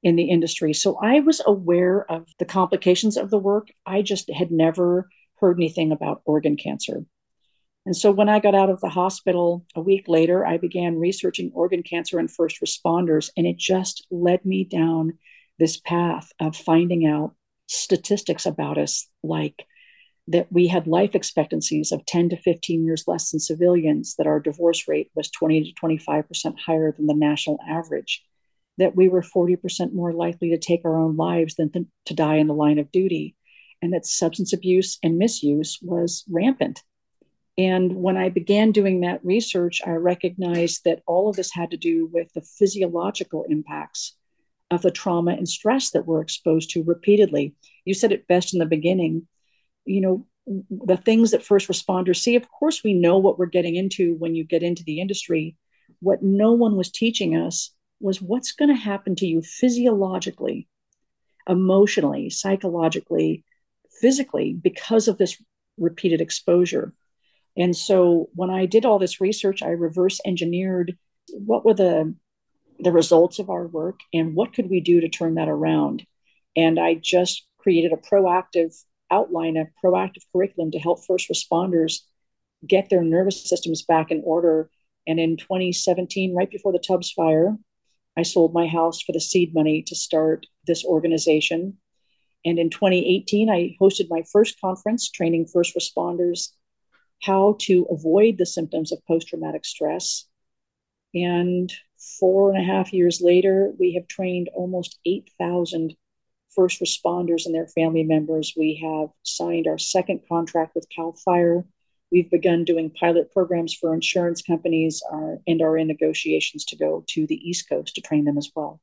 in the industry. So I was aware of the complications of the work. I just had never heard anything about organ cancer. And so when I got out of the hospital a week later, I began researching organ cancer and first responders, and it just led me down this path of finding out statistics about us, like that we had life expectancies of ten to fifteen years less than civilians, that our divorce rate was twenty to twenty-five percent higher than the national average, that we were forty percent more likely to take our own lives than to, to die in the line of duty, and that substance abuse and misuse was rampant. And when I began doing that research, I recognized that all of this had to do with the physiological impacts of the trauma and stress that we're exposed to repeatedly. You said it best in the beginning. You know, the things that first responders see, of course, we know what we're getting into when you get into the industry. What no one was teaching us was what's going to happen to you physiologically, emotionally, psychologically, physically, because of this repeated exposure. And so when I did all this research, I reverse engineered what were the, the results of our work and what could we do to turn that around. And I just created a proactive outline, a proactive curriculum to help first responders get their nervous systems back in order. And in twenty seventeen, right before the Tubbs fire, I sold my house for the seed money to start this organization. And in twenty eighteen, I hosted my first conference training first responders how to avoid the symptoms of post-traumatic stress. And four and a half years later, we have trained almost eight thousand first responders and their family members. We have signed our second contract with CAL FIRE. We've begun doing pilot programs for insurance companies are, and are in negotiations to go to the East Coast to train them as well.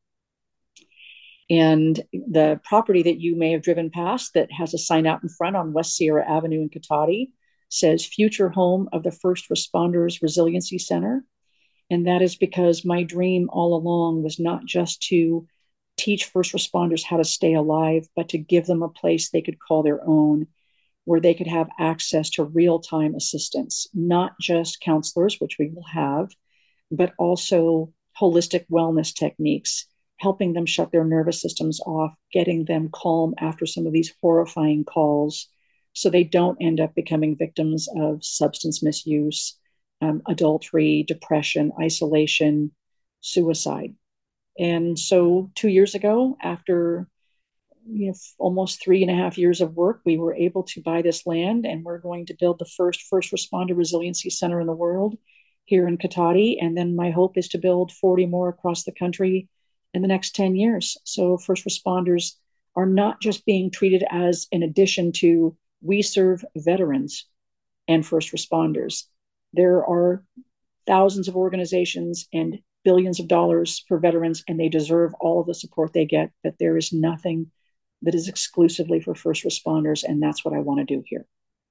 And the property that you may have driven past that has a sign out in front on West Sierra Avenue in Cotati says future home of the First Responders Resiliency Center. And that is because my dream all along was not just to teach first responders how to stay alive, but to give them a place they could call their own, where they could have access to real-time assistance, not just counselors, which we will have, but also holistic wellness techniques, helping them shut their nervous systems off, getting them calm after some of these horrifying calls, so they don't end up becoming victims of substance misuse, um, adultery, depression, isolation, suicide. And so two years ago, after you know, almost three and a half years of work, we were able to buy this land, and we're going to build the first first responder resiliency center in the world here in Cotati. And then my hope is to build forty more across the country in the next ten years. So first responders are not just being treated as an addition to, we serve veterans and first responders. There are thousands of organizations and billions of dollars for veterans, and they deserve all of the support they get, but there is nothing that is exclusively for first responders, and that's what I want to do here.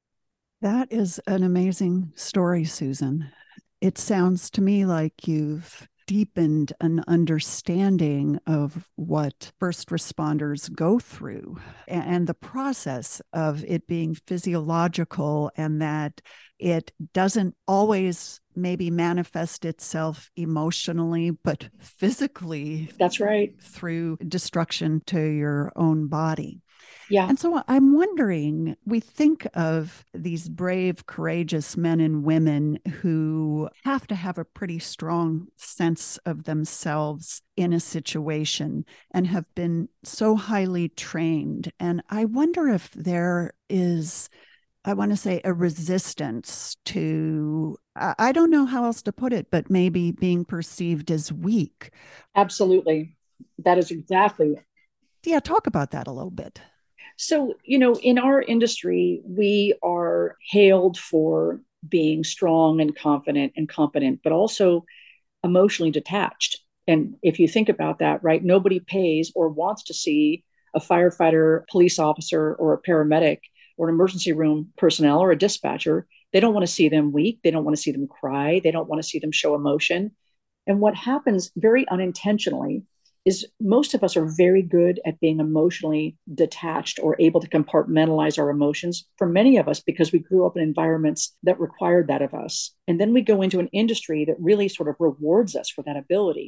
That is an amazing story, Susan. It sounds to me like you've deepened an understanding of what first responders go through and the process of it being physiological, and that it doesn't always maybe manifest itself emotionally, but physically. That's right. Through destruction to your own body. Yeah. And so I'm wondering, we think of these brave, courageous men and women who have to have a pretty strong sense of themselves in a situation and have been so highly trained. And I wonder if there is, I want to say, a resistance to, I don't know how else to put it, but maybe being perceived as weak. Absolutely. That is exactly it. Yeah, talk about that a little bit. So, you know, in our industry, we are hailed for being strong and confident and competent, but also emotionally detached. And if you think about that, right, nobody pays or wants to see a firefighter, police officer, or a paramedic, or an emergency room personnel, or a dispatcher. They don't want to see them weak. They don't want to see them cry. They don't want to see them show emotion. And what happens very unintentionally is most of us are very good at being emotionally detached or able to compartmentalize our emotions, for many of us, because we grew up in environments that required that of us. And then we go into an industry that really sort of rewards us for that ability.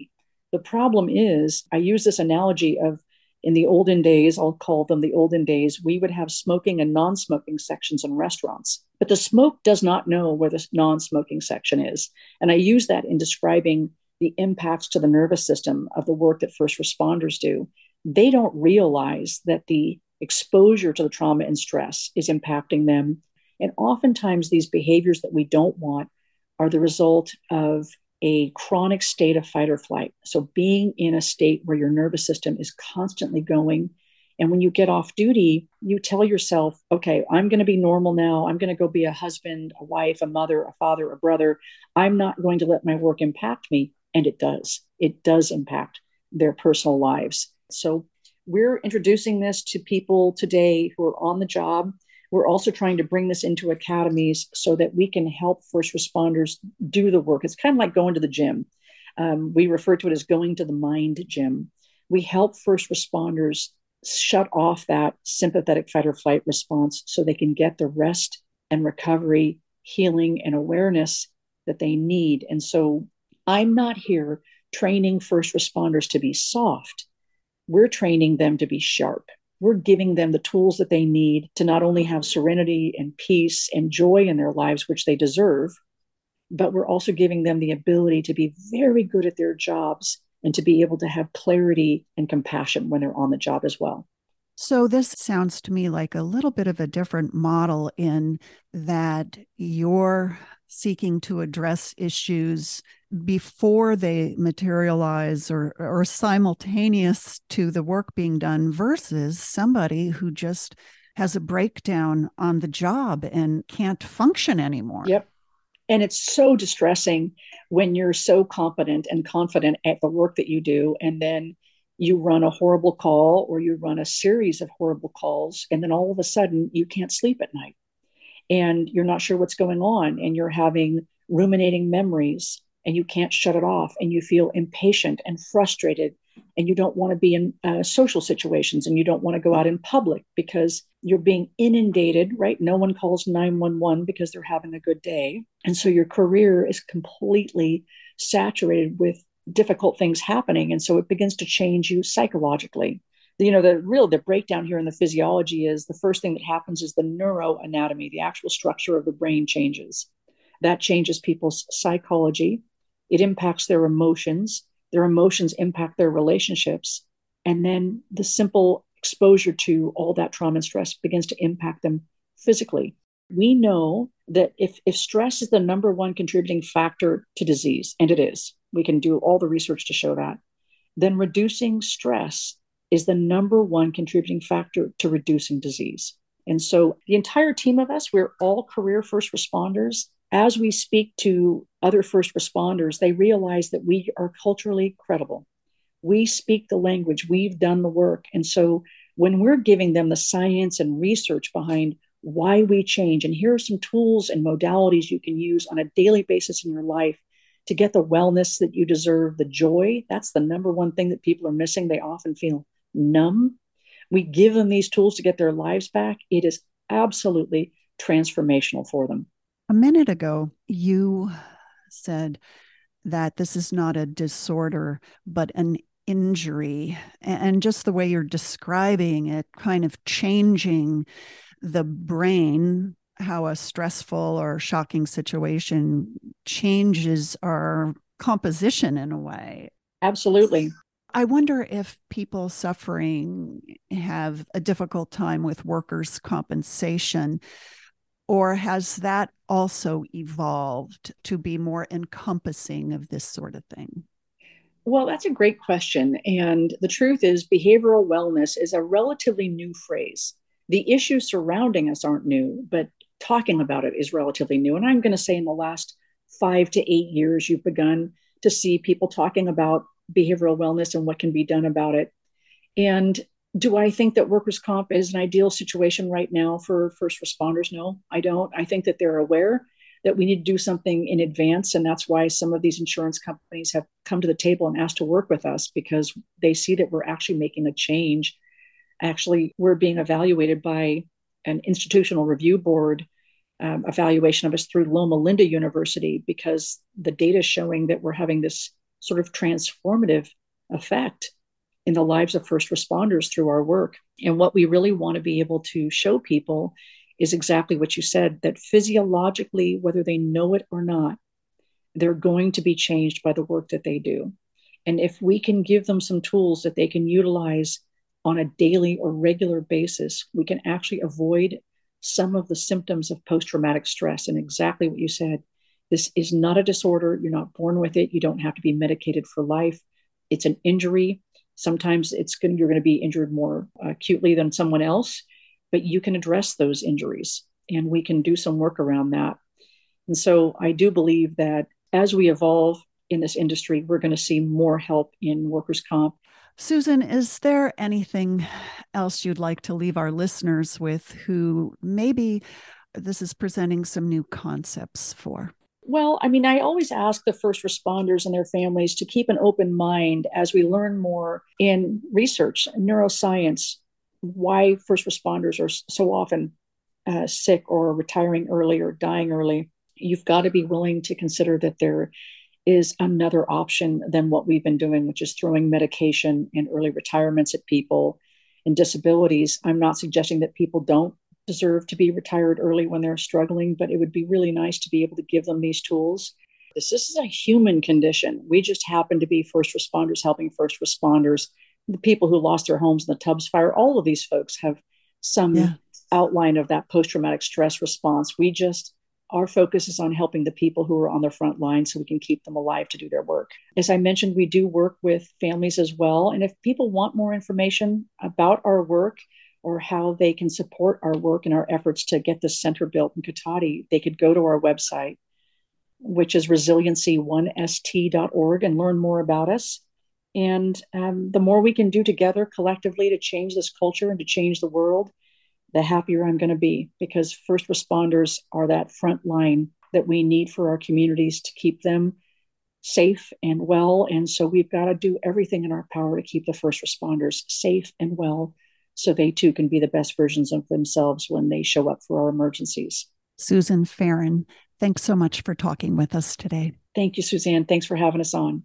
The problem is, I use this analogy of in the olden days, I'll call them the olden days, we would have smoking and non-smoking sections in restaurants. But the smoke does not know where the non-smoking section is. And I use that in describing the impacts to the nervous system of the work that first responders do. They don't realize that the exposure to the trauma and stress is impacting them. And oftentimes these behaviors that we don't want are the result of a chronic state of fight or flight. So being in a state where your nervous system is constantly going. And when you get off duty, you tell yourself, okay, I'm going to be normal now. I'm going to go be a husband, a wife, a mother, a father, a brother. I'm not going to let my work impact me. And it does. It does impact their personal lives. So we're introducing this to people today who are on the job. We're also trying to bring this into academies so that we can help first responders do the work. It's kind of like going to the gym. Um, we refer to it as going to the mind gym. We help first responders shut off that sympathetic fight or flight response so they can get the rest and recovery, healing, and awareness that they need. And so I'm not here training first responders to be soft. We're training them to be sharp. We're giving them the tools that they need to not only have serenity and peace and joy in their lives, which they deserve, but we're also giving them the ability to be very good at their jobs and to be able to have clarity and compassion when they're on the job as well. So this sounds to me like a little bit of a different model in that you're seeking to address issues before they materialize or, or simultaneous to the work being done versus somebody who just has a breakdown on the job and can't function anymore. Yep. And it's so distressing when you're so competent and confident at the work that you do, and then you run a horrible call or you run a series of horrible calls, and then all of a sudden you can't sleep at night and you're not sure what's going on, and you're having ruminating memories and you can't shut it off, and you feel impatient and frustrated, and you don't want to be in uh, social situations, and you don't want to go out in public because you're being inundated, right? No one calls nine one one because they're having a good day. And so your career is completely saturated with difficult things happening. And so it begins to change you psychologically. You know, the real, the breakdown here in the physiology is the first thing that happens is the neuroanatomy, the actual structure of the brain changes. That changes people's psychology. It impacts their emotions. Their emotions impact their relationships. And then the simple exposure to all that trauma and stress begins to impact them physically. We know that if, if stress is the number one contributing factor to disease, and it is, we can do all the research to show that, then reducing stress is the number one contributing factor to reducing disease. And so the entire team of us, we're all career first responders. As we speak to other first responders, they realize that we are culturally credible. We speak the language, we've done the work. And so when we're giving them the science and research behind why we change, and here are some tools and modalities you can use on a daily basis in your life to get the wellness that you deserve, the joy, that's the number one thing that people are missing. They often feel numb. We give them these tools to get their lives back. It is absolutely transformational for them. A minute ago, you said that this is not a disorder, but an injury. And just the way you're describing it, kind of changing the brain, how a stressful or shocking situation changes our composition in a way. Absolutely. I wonder if people suffering have a difficult time with workers' compensation, or has that also evolved to be more encompassing of this sort of thing? Well, that's a great question. And the truth is, behavioral wellness is a relatively new phrase. The issues surrounding us aren't new, but talking about it is relatively new. And I'm going to say in the last five to eight years, you've begun to see people talking about behavioral wellness and what can be done about it. And do I think that workers' comp is an ideal situation right now for first responders? No, I don't. I think that they're aware that we need to do something in advance. And that's why some of these insurance companies have come to the table and asked to work with us, because they see that we're actually making a change. Actually, we're being evaluated by an institutional review board um, evaluation of us through Loma Linda University, because the data is showing that we're having this sort of transformative effect in the lives of first responders through our work. And what we really want to be able to show people is exactly what you said, that physiologically, whether they know it or not, they're going to be changed by the work that they do. And if we can give them some tools that they can utilize on a daily or regular basis, we can actually avoid some of the symptoms of post-traumatic stress. And exactly what you said, this is not a disorder. You're not born with it. You don't have to be medicated for life. It's an injury. Sometimes it's going, you're going to be injured more acutely than someone else, but you can address those injuries and we can do some work around that. And so I do believe that as we evolve in this industry, we're going to see more help in workers' comp. Susan, is there anything else you'd like to leave our listeners with who maybe this is presenting some new concepts for? Well, I mean, I always ask the first responders and their families to keep an open mind as we learn more in research, neuroscience, why first responders are so often uh, sick or retiring early or dying early. You've got to be willing to consider that there is another option than what we've been doing, which is throwing medication and early retirements at people and disabilities. I'm not suggesting that people don't deserve to be retired early when they're struggling, but it would be really nice to be able to give them these tools. This, this is a human condition. We just happen to be first responders helping first responders. The people who lost their homes in the Tubbs fire, all of these folks have some yeah. outline of that post-traumatic stress response. We just, our focus is on helping the people who are on the front line so we can keep them alive to do their work. As I mentioned, we do work with families as well. And if people want more information about our work or how they can support our work and our efforts to get this center built in Cotati, they could go to our website, which is resiliency one s t dot org, and learn more about us. And um, the more we can do together collectively to change this culture and to change the world, the happier I'm going to be, because first responders are that front line that we need for our communities to keep them safe and well. And so we've got to do everything in our power to keep the first responders safe and well, so they too can be the best versions of themselves when they show up for our emergencies. Susan Farren, thanks so much for talking with us today. Thank you, Suzanne. Thanks for having us on.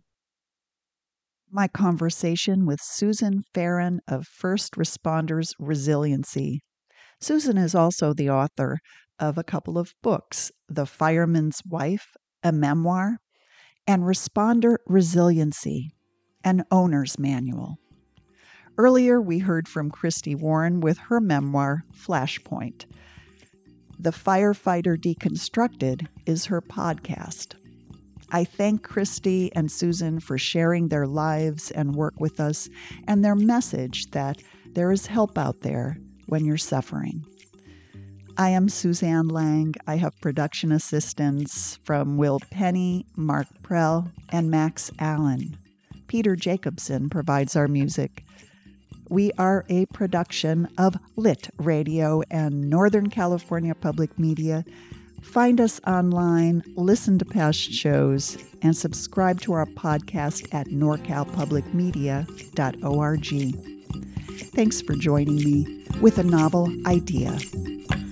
My conversation with Susan Farren of First Responders Resiliency. Susan is also the author of a couple of books, The Fireman's Wife, a memoir, and Responder Resiliency, an owner's manual. Earlier, we heard from Christy Warren with her memoir, Flashpoint. The Firefighter Deconstructed is her podcast. I thank Christy and Susan for sharing their lives and work with us and their message that there is help out there when you're suffering. I am Suzanne Lang. I have production assistants from Will Penny, Mark Prell, and Max Allen. Peter Jacobson provides our music. We are a production of Lit Radio and Northern California Public Media. Find us online, listen to past shows, and subscribe to our podcast at norcal public media dot org. Thanks for joining me with a novel idea.